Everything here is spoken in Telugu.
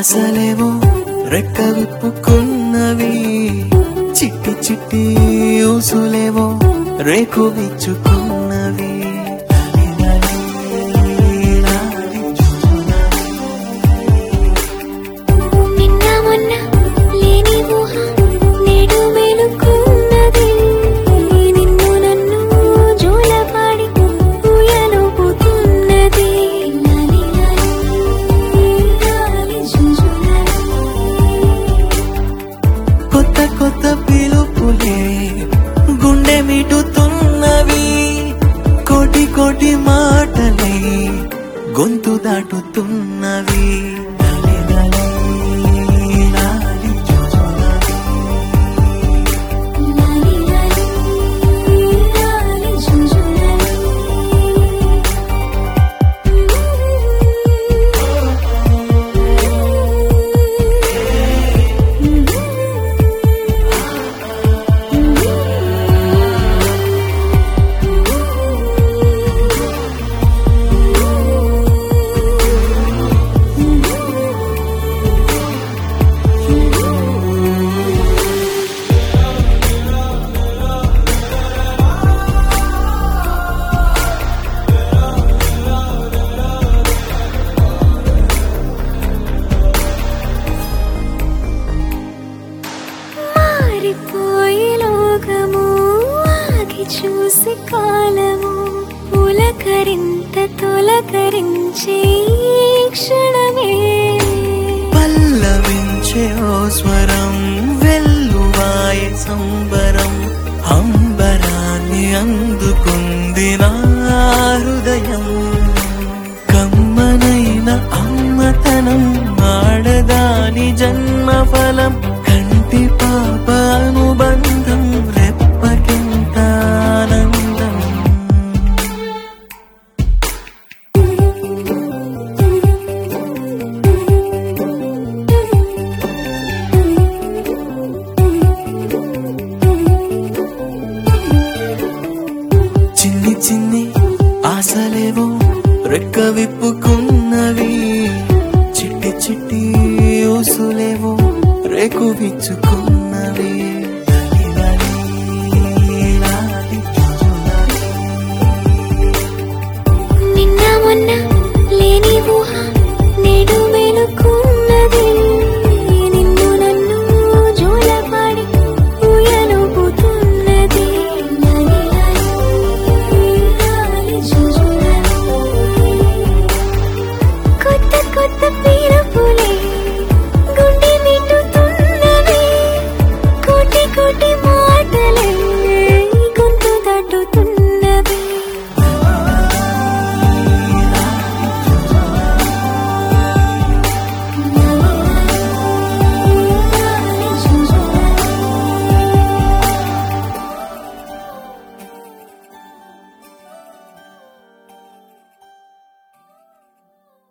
ఆశలేవో రెక్క విప్పుకున్నవి, చిట్టి చిట్టి ఊసులేవో రేకు విచ్చుకున్నవి. కొత్త కొత్త పిలుపులే గుండె మిటుతున్నవి, కోటి కోటి మాటలే గొంతు దాటుతున్నవి. లోకము ఆగి చూసి కాలము పులకరింత తొలకరించే క్షణమే, పల్లవించే ఓ స్వరం వెల్లువాయే సంబరం, అంబరాన్ని అందుకుంది నా హృదయం. కమ్మనైన అమ్మతనం ఆడదాని జన్మఫలం, కంటి పాప అనుబంధం రెప్పకెంత ఆనందం. చిన్ని చిన్ని ఆశలేవో రెక్క విప్పుకున్నవి, చిట్టి చిట్టి ఊసులేవో రేకు విచ్చుకున్నవి.